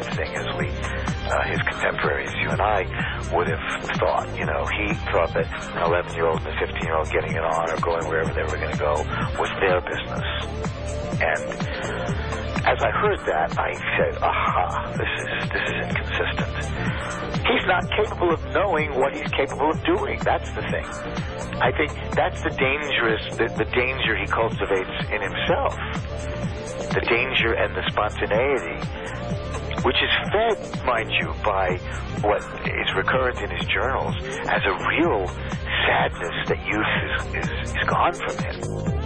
thing as his contemporaries, you and I, would have thought. You know, he thought that an 11-year-old and a 15-year-old getting it on or going wherever they were going to go was their business. And as I heard that, I said, aha, this is inconsistent. He's not capable of knowing what he's capable of doing. That's the thing. I think that's the danger he cultivates in himself. The danger and the spontaneity, which is fed, mind you, by what is recurrent in his journals as a real sadness that youth is gone from him.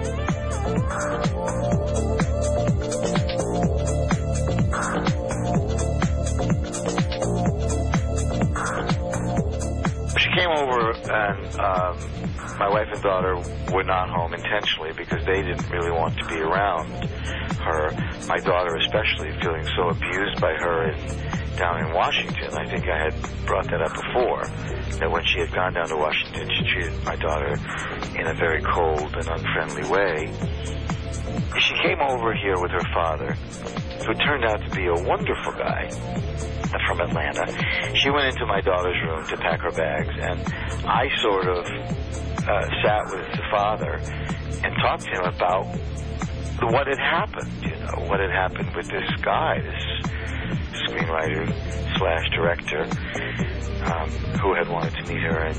She came over and my wife and daughter were not home intentionally because they didn't really want to be around her. My daughter especially, feeling so abused by her down in Washington. I think I had brought that up before, that when she had gone down to Washington, she treated my daughter in a very cold and unfriendly way. She came over here with her father, who turned out to be a wonderful guy from Atlanta. She went into my daughter's room to pack her bags, and I sort of sat with the father and talked to him about what had happened, you know, what had happened with this guy, this screenwriter / director, who had wanted to meet her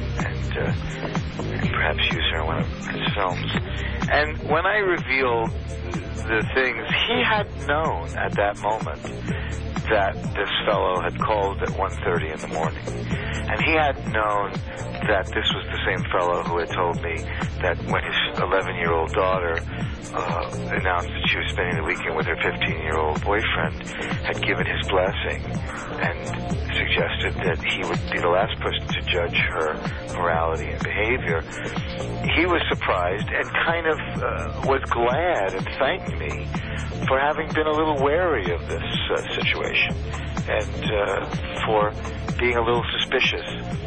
and perhaps use her in one of his films. And when I revealed the things, he had known at that moment that this fellow had called at 1:30 in the morning. And he had known that this was the same fellow who had told me that when his 11-year-old daughter announced that she was spending the weekend with her 15-year-old boyfriend, had given his blessing and suggested that he would be the last person to judge her morality and behavior. He was surprised and kind of was glad and thanked me for having been a little wary of this situation and for being a little suspicious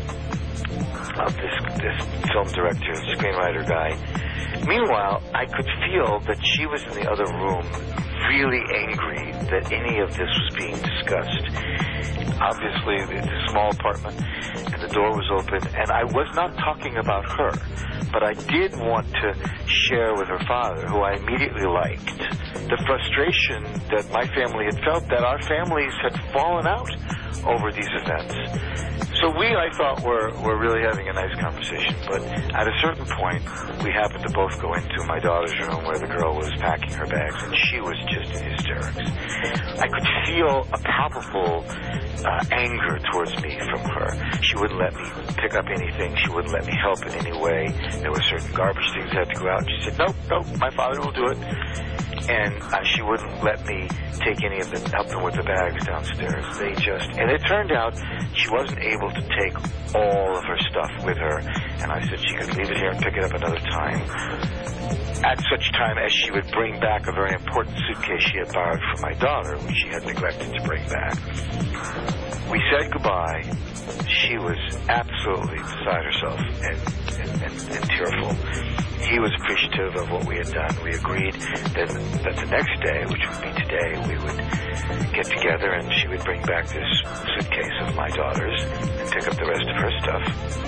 of this film director and screenwriter guy. Meanwhile, I could feel that she was in the other room really angry that any of this was being discussed. Obviously, it's a small apartment, and the door was open, and I was not talking about her, but I did want to share with her father, who I immediately liked, the frustration that my family had felt that our families had fallen out over these events. So I thought, were really having a nice conversation, but at a certain point, we happened to both go into my daughter's room where the girl was packing her bags, and she was just in hysterics. I could feel a palpable anger towards me from her. She wouldn't let me pick up anything. She wouldn't let me help in any way. There were certain garbage things that had to go out. She said, nope, my father will do it. And she wouldn't let me take any of them, help them with the bags downstairs. And it turned out she wasn't able to take all of her stuff with her. And I said she could leave it here and pick it up another time, at such time as she would bring back a very important suitcase she had borrowed from my daughter, which she had neglected to bring back. We said goodbye. She was absolutely beside herself and tearful. He was appreciative of what we had done. We agreed that the next day, which would be today, we would get together and she would bring back this suitcase of my daughter's and pick up the rest of her stuff.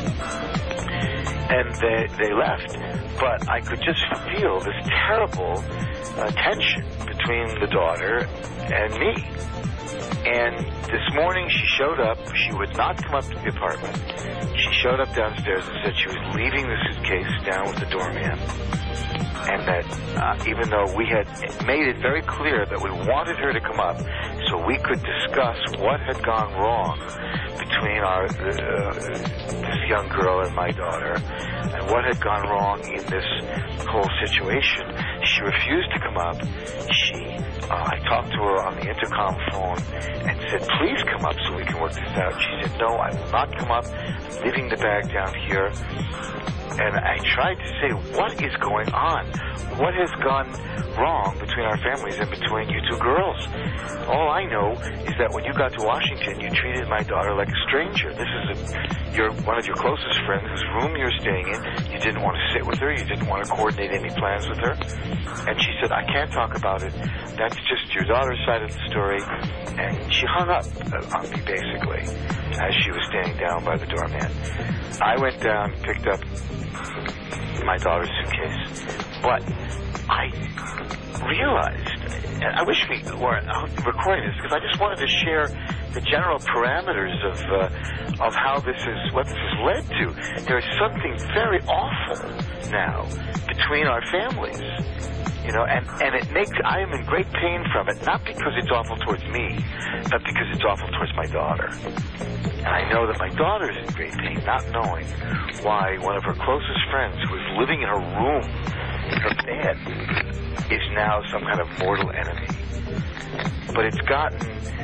And they left. But I could just feel this terrible tension between the daughter and me. And this morning she showed up. She would not come up to the apartment. She showed up downstairs and said she was leaving the suitcase down with the doorman. And that even though we had made it very clear that we wanted her to come up so we could discuss what had gone wrong between this young girl and my daughter and what had gone wrong in this whole situation, she refused to come up. I talked to her on the intercom phone and said, please come up so we can work this out. She said, no, I will not come up. I'm leaving the bag down here. And I tried to say, what is going on? What has gone wrong between our families and between you two girls? All I know is that when you got to Washington, you treated my daughter like a stranger. This is one of your closest friends whose room you're staying in. You didn't want to sit with her. You didn't want to coordinate any plans with her. And she said, I can't talk about it. That's just your daughter's side of the story. And she hung up on me, basically, as she was standing down by the doorman. I went down, picked up my daughter's suitcase. But I realized, and I wish we weren't recording this, because I just wanted to share the general parameters of how this is, what this has led to. There is something very awful now between our families, you know, and it makes, I am in great pain from it, not because it's awful towards me, but because it's awful towards my daughter. And I know that my daughter is in great pain, not knowing why one of her closest friends, who is living in her room, in her bed, is now some kind of mortal enemy. But it's gotten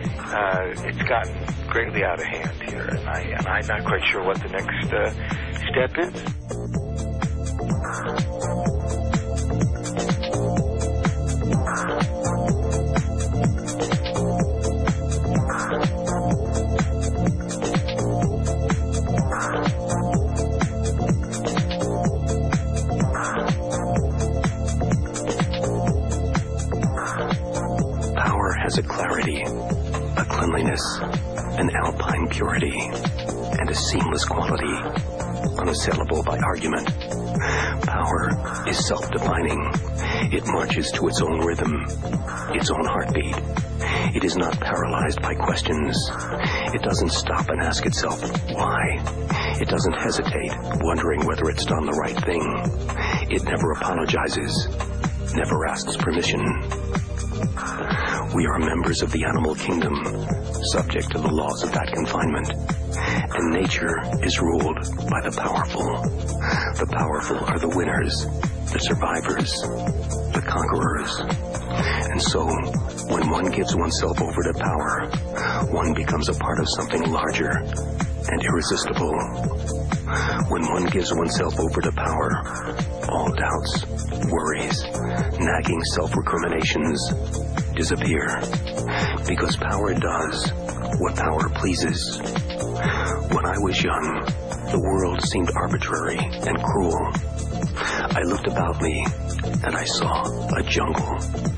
greatly out of hand here, and I'm not quite sure what the next step is. A clarity, a cleanliness, an alpine purity, and a seamless quality, unassailable by argument. Power is self-defining. It marches to its own rhythm, its own heartbeat. It is not paralyzed by questions. It doesn't stop and ask itself, why? It doesn't hesitate, wondering whether it's done the right thing. It never apologizes, never asks permission. We are members of the animal kingdom, subject to the laws of that confinement. And nature is ruled by the powerful. The powerful are the winners, the survivors, the conquerors. And so, when one gives oneself over to power, one becomes a part of something larger and irresistible. When one gives oneself over to power, all doubts, worries, nagging self-recriminations disappear, because power does what power pleases. When I was young, the world seemed arbitrary and cruel. I looked about me, and I saw a jungle.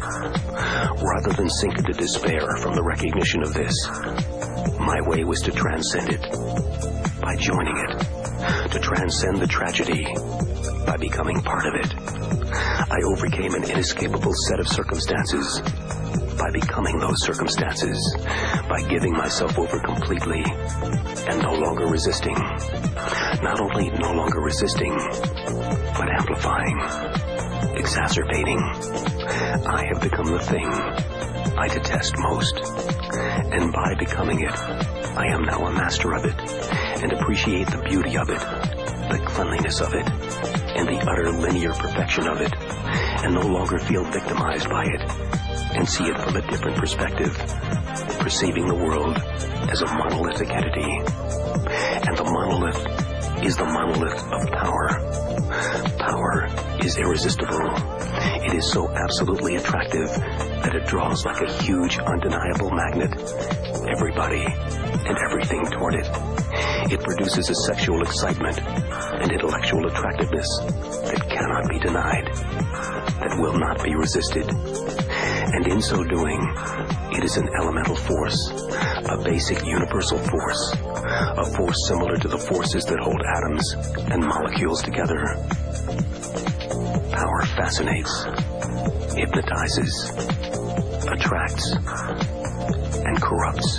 Rather than sink into despair from the recognition of this, my way was to transcend it by joining it, to transcend the tragedy by becoming part of it. I overcame an inescapable set of circumstances by becoming those circumstances, by giving myself over completely and no longer resisting. Not only no longer resisting, but amplifying, exacerbating. I have become the thing I detest most, and by becoming it, I am now a master of it, and appreciate the beauty of it, the cleanliness of it, and the utter linear perfection of it, and no longer feel victimized by it, and see it from a different perspective, perceiving the world as a monolithic entity. And the monolith is the monolith of power. Power is irresistible. It is so absolutely attractive that it draws like a huge, undeniable magnet everybody and everything toward it. It produces a sexual excitement and intellectual attractiveness that cannot be denied, that will not be resisted. And in so doing, it is an elemental force, a basic universal force, a force similar to the forces that hold atoms and molecules together. Power fascinates, hypnotizes, attracts, and corrupts.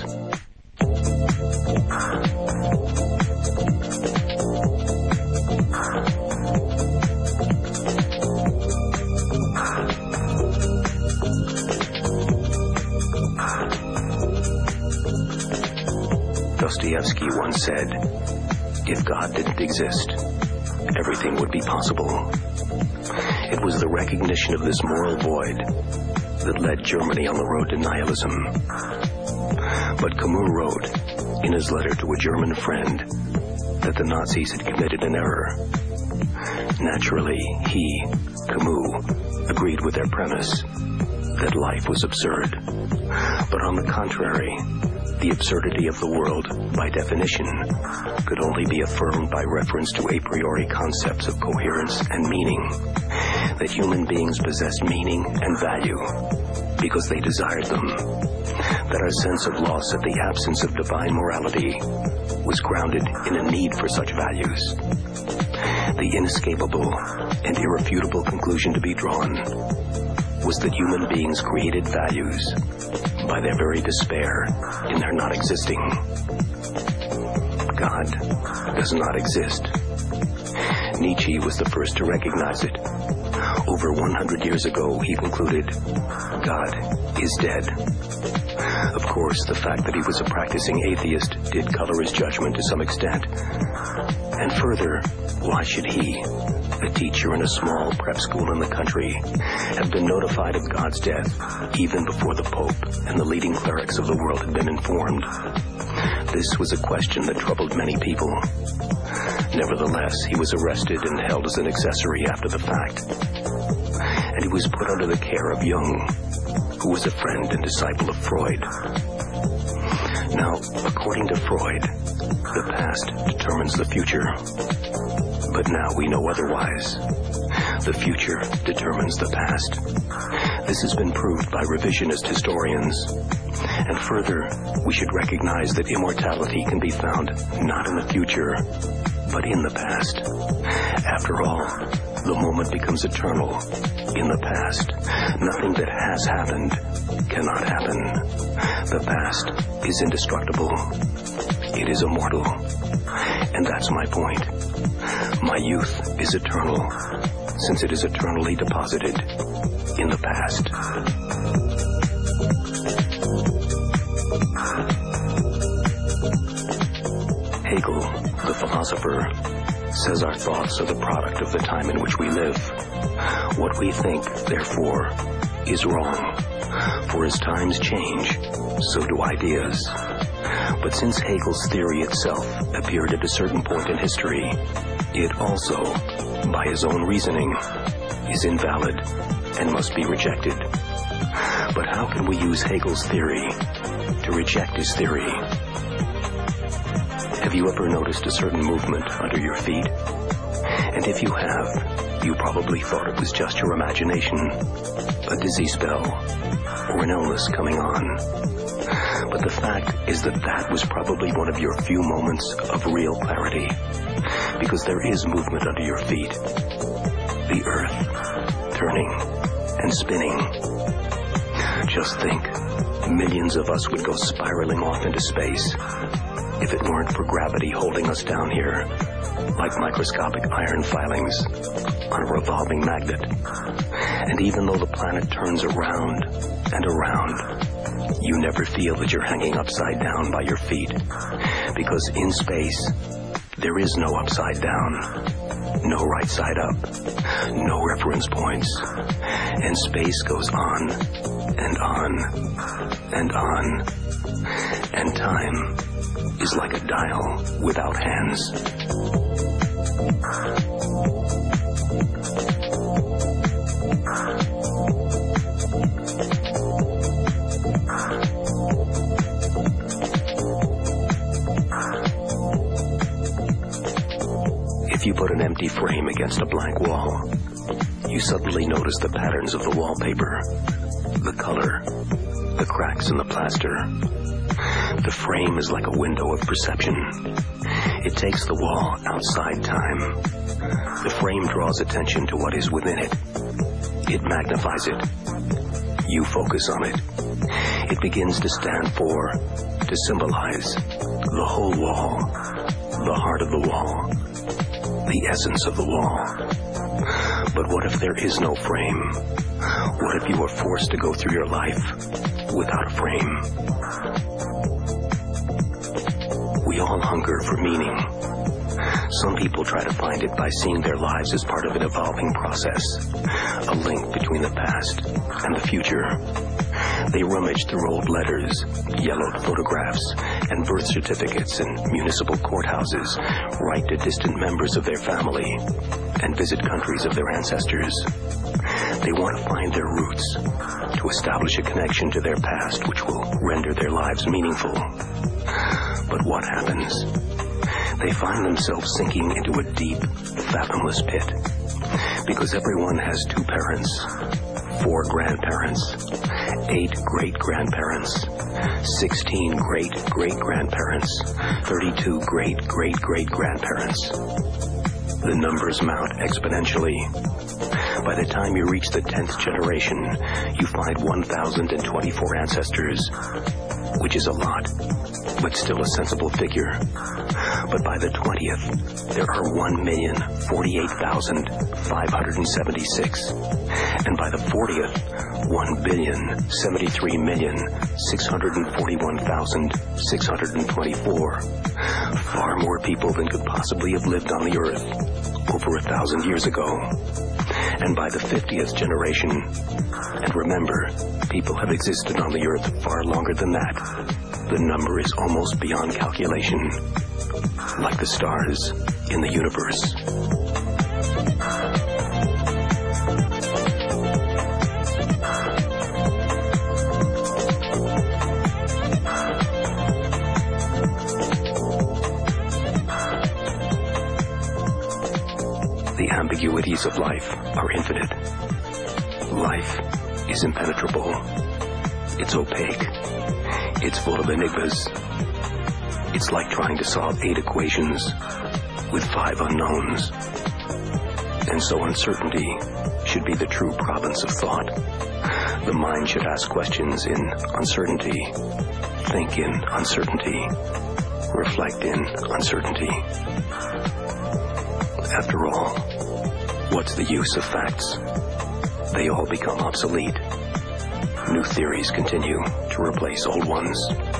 Dostoevsky once said, if God didn't exist, everything would be possible. It was the recognition of this moral void that led Germany on the road to nihilism. But Camus wrote, in his letter to a German friend, that the Nazis had committed an error. Naturally, he, Camus, agreed with their premise that life was absurd. But on the contrary, the absurdity of the world, by definition, could only be affirmed by reference to a priori concepts of coherence and meaning, that human beings possessed meaning and value because they desired them, that our sense of loss at the absence of divine morality was grounded in a need for such values. The inescapable and irrefutable conclusion to be drawn was that human beings created values by their very despair in their not existing. God does not exist. Nietzsche was the first to recognize it. Over 100 years ago, he concluded, God is dead. Of course, the fact that he was a practicing atheist did color his judgment to some extent. And further, why should he, a teacher in a small prep school in the country, have been notified of God's death even before the Pope and the leading clerics of the world had been informed? This was a question that troubled many people. Nevertheless, he was arrested and held as an accessory after the fact. And he was put under the care of Jung, who was a friend and disciple of Freud. Now, according to Freud, the past determines the future. But now we know otherwise. The future determines the past. This has been proved by revisionist historians. And further, we should recognize that immortality can be found not in the future, but in the past. After all, the moment becomes eternal in the past. Nothing that has happened cannot happen. The past is indestructible. It is immortal. And that's my point. My youth is eternal, since it is eternally deposited in the past. Hegel, the philosopher, says our thoughts are the product of the time in which we live. What we think, therefore, is wrong. For as times change, so do ideas. But since Hegel's theory itself appeared at a certain point in history, it also, by his own reasoning, is invalid and must be rejected. But how can we use Hegel's theory to reject his theory? Have you ever noticed a certain movement under your feet? And if you have, you probably thought it was just your imagination, a dizzy spell, or an illness coming on. But the fact is that that was probably one of your few moments of real clarity, because there is movement under your feet. The earth turning and spinning. Just think, millions of us would go spiraling off into space if it weren't for gravity holding us down here, like microscopic iron filings on a revolving magnet. And even though the planet turns around and around, you never feel that you're hanging upside down by your feet, because in space, there is no upside down, no right side up, no reference points, and space goes on and on and on, and time is like a dial without hands. If you put an empty frame against a blank wall, you suddenly notice the patterns of the wallpaper, the color, the cracks in the plaster. The frame is like a window of perception. It takes the wall outside time. The frame draws attention to what is within it. It magnifies it. You focus on it. It begins to stand for, to symbolize, the whole wall, the heart of the wall, the essence of the wall. But what if there is no frame? What if you are forced to go through your life without a frame? We all hunger for meaning. Some people try to find it by seeing their lives as part of an evolving process, a link between the past and the future. They rummage through old letters, yellowed photographs, and birth certificates in municipal courthouses, write to distant members of their family, and visit countries of their ancestors. They want to find their roots, to establish a connection to their past which will render their lives meaningful. But what happens? They find themselves sinking into a deep, fathomless pit. Because everyone has 2 parents, 4 grandparents, 8 great-grandparents, 16 great-great-grandparents, 32 great-great-great-grandparents. The numbers mount exponentially. By the time you reach the 10th generation, you find 1,024 ancestors, which is a lot, but still a sensible figure. But by the 20th, there are 1,048,576. And by the 40th, 1,073,641,624. Far more people than could possibly have lived on the earth over 1,000 years ago. And by the 50th generation, and remember, people have existed on the earth far longer than that, the number is almost beyond calculation, like the stars in the universe. The ambiguities of life are infinite. Life is impenetrable. It's opaque. It's full of enigmas. It's like trying to solve 8 equations with 5 unknowns. And so uncertainty should be the true province of thought. The mind should ask questions in uncertainty, think in uncertainty, reflect in uncertainty. After all, what's the use of facts? They all become obsolete. New theories continue to replace old ones.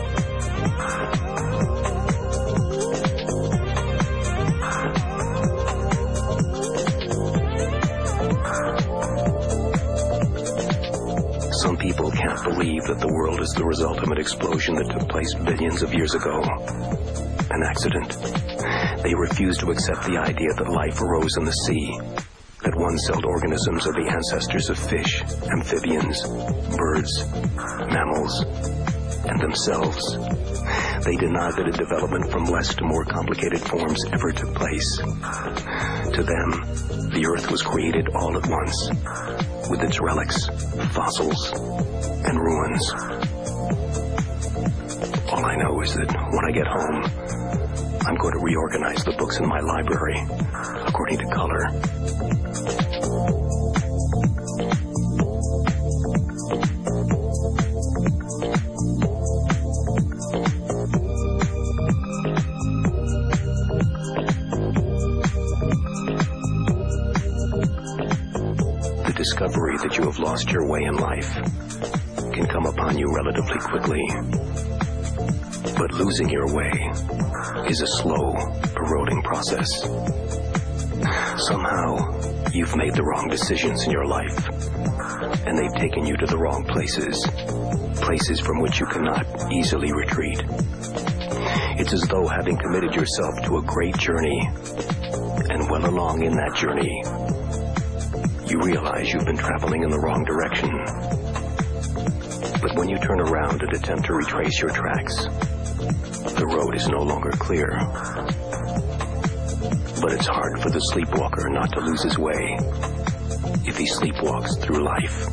Some people can't believe that the world is the result of an explosion that took place billions of years ago. An accident. They refuse to accept the idea that life arose in the sea, that one-celled organisms are the ancestors of fish, amphibians, birds, mammals, and themselves. They deny that a development from less to more complicated forms ever took place. To them, the earth was created all at once, with its relics, fossils, and ruins. All I know is that when I get home, I'm going to reorganize the books in my library according to color. The discovery that you have lost your way in life can come upon you relatively quickly. But losing your way is a slow, eroding process. Somehow, you've made the wrong decisions in your life, and they've taken you to the wrong places, places from which you cannot easily retreat. It's as though having committed yourself to a great journey, and well along in that journey, you realize you've been traveling in the wrong direction. But when you turn around and attempt to retrace your tracks, the road is no longer clear. But it's hard for the sleepwalker not to lose his way if he sleepwalks through life.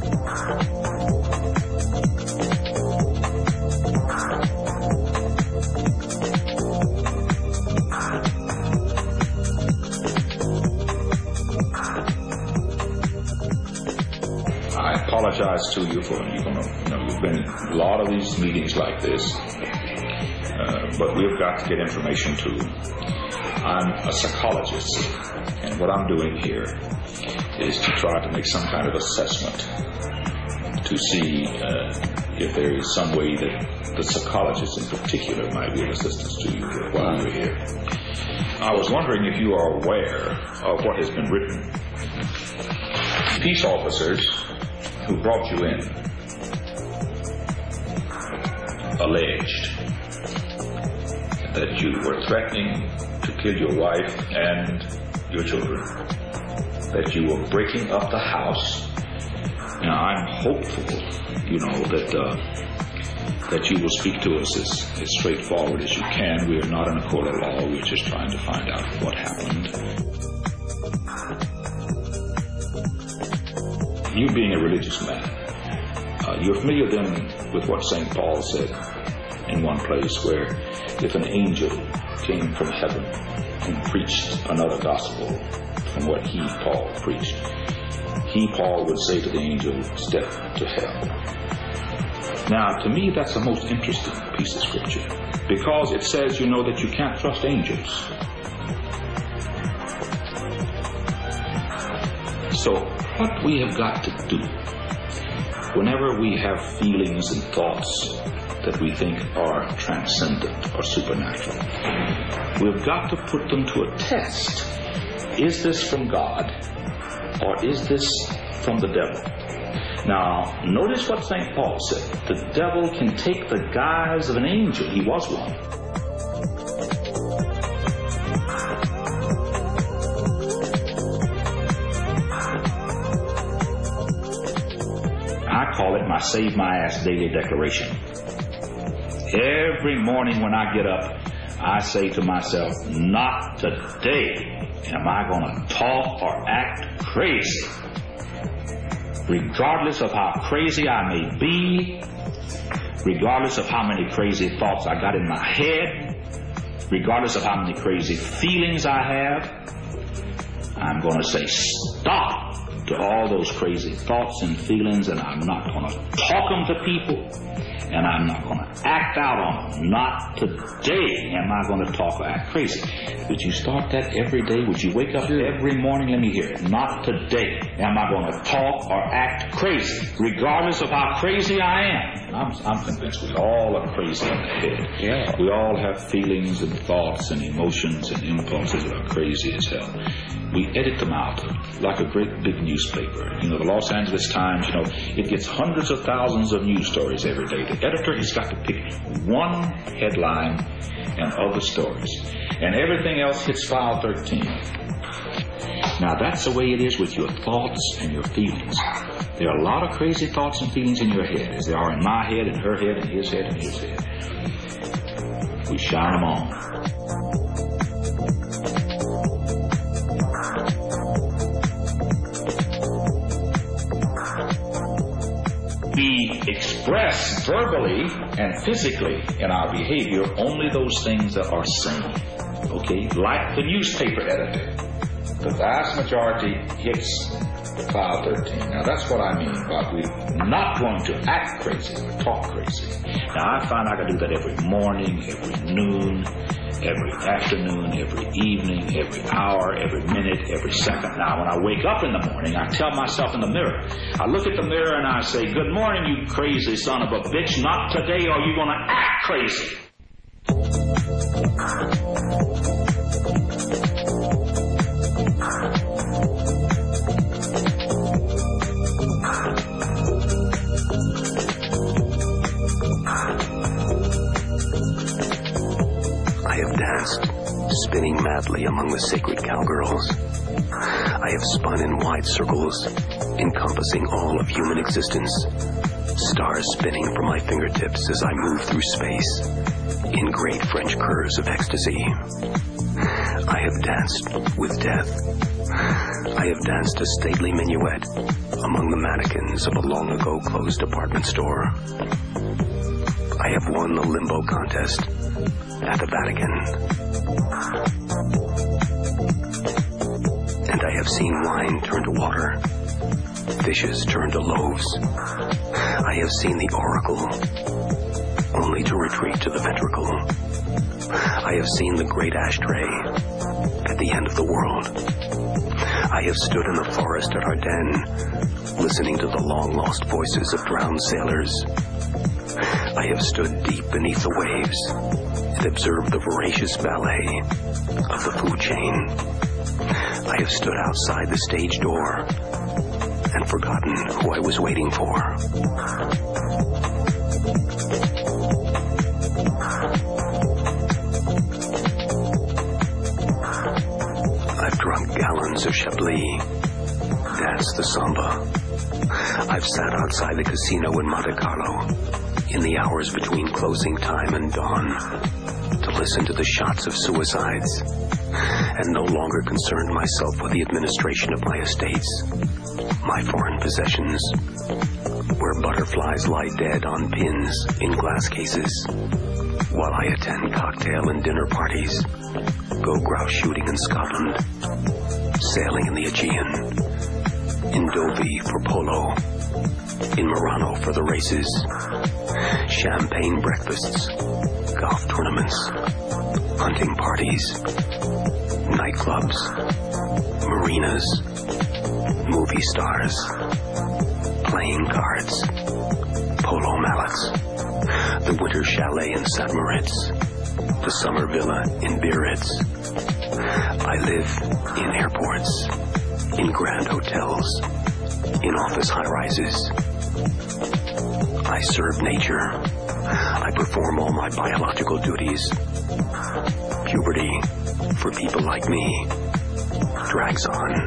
I apologize to you for, you've been in a lot of these meetings like this. But we've got to get information to them. I'm a psychologist, and what I'm doing here is to try to make some kind of assessment to see if there is some way that the psychologist in particular might be of assistance to you while you're here. I was wondering if you are aware of what has been written. Peace officers who brought you in alleged that you were threatening to kill your wife and your children, that you were breaking up the house. Now, I'm hopeful, that you will speak to us as straightforward as you can. We are not in a court of law. We're just trying to find out what happened. You being a religious man, you're familiar then with what St. Paul said in one place, where if an angel came from heaven and preached another gospel from what he, Paul, preached, he, Paul, would say to the angel, step to hell. Now, to me, that's the most interesting piece of scripture, because it says, that you can't trust angels. So, what we have got to do, whenever we have feelings and thoughts that we think are transcendent or supernatural, we've got to put them to a test. Is this from God, or is this from the devil? Now, notice what St. Paul said. The devil can take the guise of an angel. He was one. I call it my save my ass daily declaration. Every morning when I get up, I say to myself, not today am I going to talk or act crazy. Regardless of how crazy I may be, regardless of how many crazy thoughts I got in my head, regardless of how many crazy feelings I have, I'm going to say stop to all those crazy thoughts and feelings, and I'm not going to talk them to people, and I'm not going to act out on them. Not today am I going to talk or act crazy. Would you start that every day? Would you wake up every morning? Let me hear it. Not today am I going to talk or act crazy, regardless of how crazy I am. I'm convinced we all are crazy in the head. Yeah. We all have feelings and thoughts and emotions and impulses that are crazy as hell. We edit them out like a great big newspaper. The Los Angeles Times, it gets hundreds of thousands of news stories every day. The editor has got to pick one headline and other stories, and everything else hits file 13. Now, that's the way it is with your thoughts and your feelings. There are a lot of crazy thoughts and feelings in your head, as there are in my head and her head and his head and his head. We shine them on. We express verbally and physically in our behavior only those things that are sane. Okay? Like the newspaper editor. The vast majority hits file 13. Now, that's what I mean by we're not going to act crazy or talk crazy. Now, I find I can do that every morning, every noon, every afternoon, every evening, every hour, every minute, every second. Now, when I wake up in the morning, I tell myself in the mirror. I look at the mirror and I say, good morning, you crazy son of a bitch. Not today are you going to act crazy. I have danced, spinning madly among the sacred cowgirls. I have spun in wide circles, encompassing all of human existence, stars spinning from my fingertips as I move through space, in great French curves of ecstasy. I have danced with death. I have danced a stately minuet among the mannequins of a long-ago closed department store. I have won the limbo contest at the Vatican. And I have seen wine turn to water, fishes turn to loaves. I have seen the oracle, only to retreat to the ventricle. I have seen the great ashtray at the end of the world. I have stood in the forest at Ardennes, listening to the long-lost voices of drowned sailors. I have stood deep beneath the waves and observed the voracious ballet of the food chain. I have stood outside the stage door and forgotten who I was waiting for. I've sat outside the casino in Monte Carlo in the hours between closing time and dawn to listen to the shots of suicides, and no longer concerned myself with the administration of my estates, my foreign possessions, where butterflies lie dead on pins in glass cases, while I attend cocktail and dinner parties, go grouse shooting in Scotland, sailing in the Aegean, in Deauville for polo, in Murano for the races, champagne breakfasts, golf tournaments, hunting parties, nightclubs, marinas, movie stars, playing cards, polo mallets, the winter chalet in St. Moritz, the summer villa in Biarritz. I live in airports, in grand hotels, in office high-rises. I serve nature. I perform all my biological duties. Puberty, for people like me, drags on.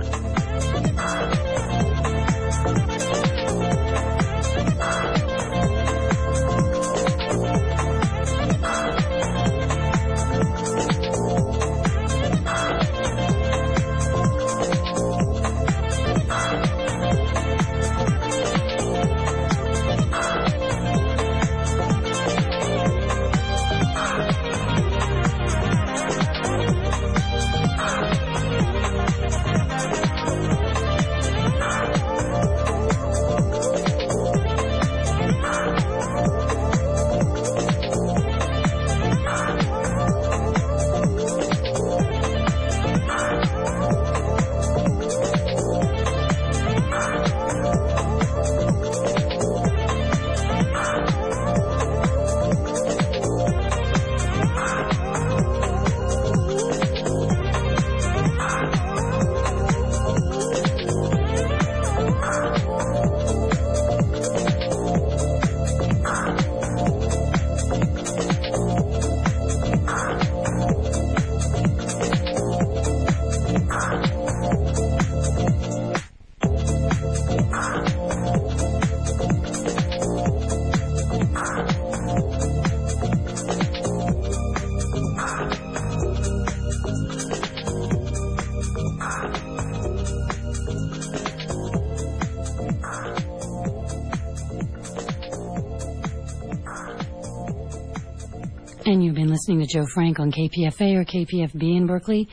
And you've been listening to Joe Frank on KPFA or KPFB in Berkeley,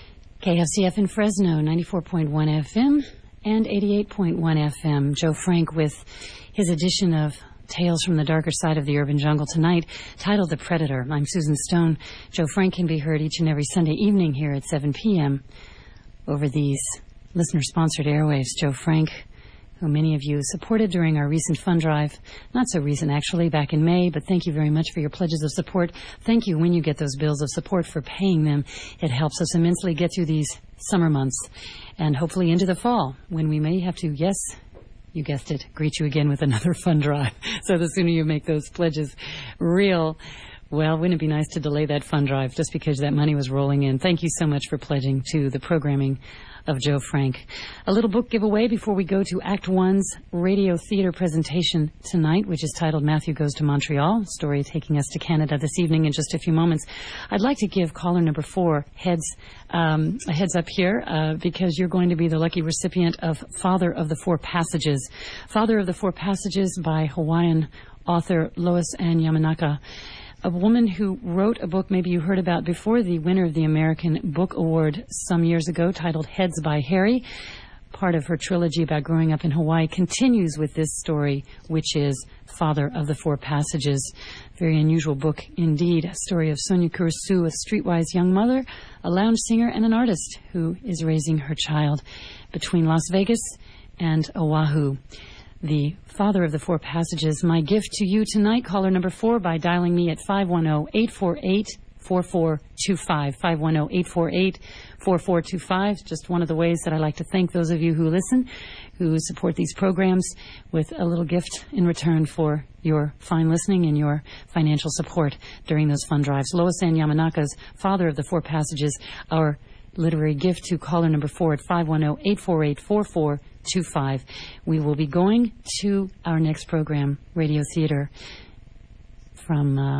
KFCF in Fresno, 94.1 FM and 88.1 FM. Joe Frank with his edition of Tales from the Darker Side of the Urban Jungle tonight, titled The Predator. I'm Susan Stone. Joe Frank can be heard each and every Sunday evening here at 7 p.m. over these listener-sponsored airwaves. Joe Frank, who many of you supported during our recent fund drive. Not so recent, actually, back in May, but thank you very much for your pledges of support. Thank you when you get those bills of support for paying them. It helps us immensely get through these summer months and hopefully into the fall, when we may have to, yes, you guessed it, greet you again with another fund drive. So the sooner you make those pledges real, well, wouldn't it be nice to delay that fund drive just because that money was rolling in? Thank you so much for pledging to the programming of Joe Frank. A little book giveaway before we go to Act One's radio theater presentation tonight, which is titled Matthew Goes to Montreal, story taking us to Canada this evening in just a few moments. I'd like to give caller number 4 a heads up here because you're going to be the lucky recipient of Father of the Four Passages. Father of the Four Passages by Hawaiian author Lois Ann Yamanaka, a woman who wrote a book maybe you heard about before, the winner of the American Book Award some years ago, titled Heads by Harry. Part of her trilogy about growing up in Hawaii continues with this story, which is Father of the Four Passages. Very unusual book indeed. A story of Sonia Kurusu, a streetwise young mother, a lounge singer, and an artist who is raising her child between Las Vegas and Oahu. The Father of the Four Passages, my gift to you tonight. Caller number 4 by dialing me at 510-848-4425. 510-848-4425. Just one of the ways that I like to thank those of you who listen, who support these programs with a little gift in return for your fine listening and your financial support during those fund drives. Lois Ann Yamanaka's Father of the Four Passages, our literary gift to caller number 4 at 510-848-4425. We will be going to our next program, Radio Theater, from